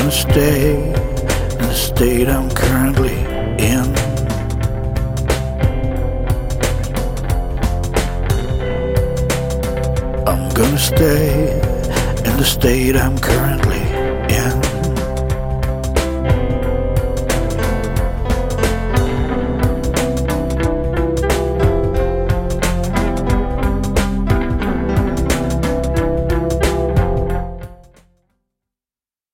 gonna stay in the state I'm currently in. I'm gonna stay in the state I'm currently